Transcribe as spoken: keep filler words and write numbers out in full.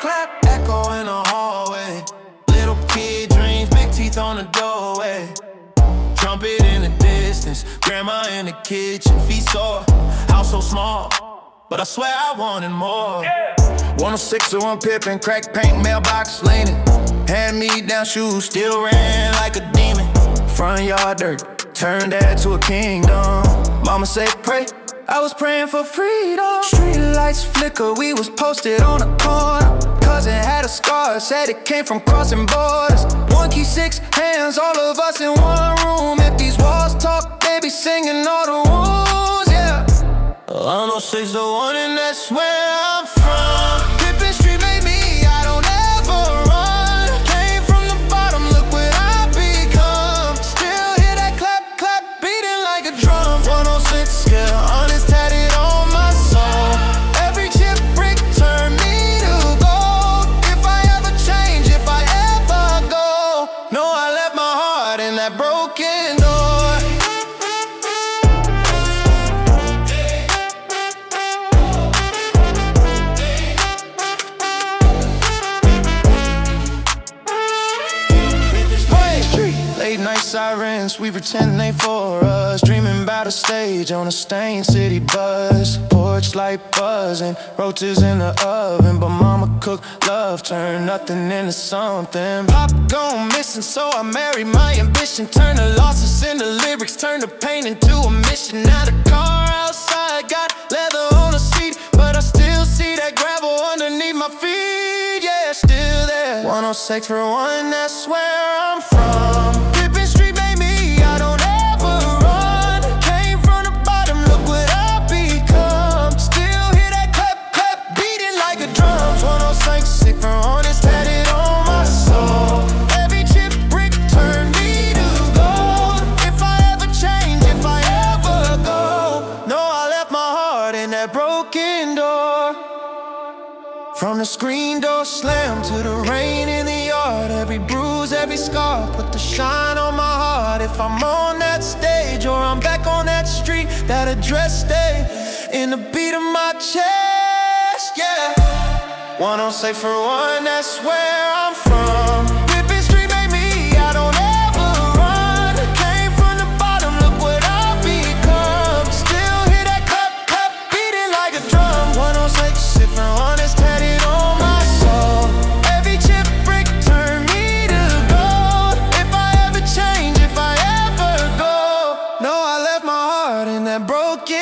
clap, echo in the hallway. Little kid dreams, big teeth on the doorway. Trumpet in the distance, grandma in the kitchen, feet sore, house so small, but I swear I wanted more. one oh six or one Pippin, crack paint, mailbox leaning. Hand-me-down shoes, still ran like a demon. Front yard dirt, turned that to a kingdom. Mama said pray, I was praying for freedom. Street lights flicker, we was posted on a corner. Cousin had a scar, said it came from crossing borders. One key, six hands, all of us in one room. If these walls talk, they be singing all the rules, yeah. one oh six oh one and that's where I'm from. Pippin Street made me, I don't ever run. Came from the bottom, look what I become. Still hear that clap, clap, beating like a drum. one oh six scale, honest tatted on my soul. Every chip brick turned me to gold. If I ever change, if I ever go, no, I left my heart in that broken door. Late night sirens, we pretend they for us. Dreaming about a stage on a stained city bus. Porch light buzzing, roaches in the oven. But mama cooked love, turned nothing into something. Pop gone missing, so I married my ambition. Turn the losses into lyrics, turn the pain into a mission. Now the car outside got leather on the seat, but I still see that gravel underneath my feet. Yeah, still there. one oh six for one, that's where I'm from. Broken door. From the screen door slam to the rain in the yard. Every bruise, every scar, put the shine on my heart. If I'm on that stage or I'm back on that street, that address stay in the beat of my chest, yeah. one oh six for one, that's where I'm from. Pippin Street made me, I don't ever run. Came from the bottom, look what I've become. Still hear that clap, clap, beating like a drum. one oh six, different one is tatted on my soul. Every chip brick turned me to gold. If I ever change, if I ever go, no, I left my heart in that broken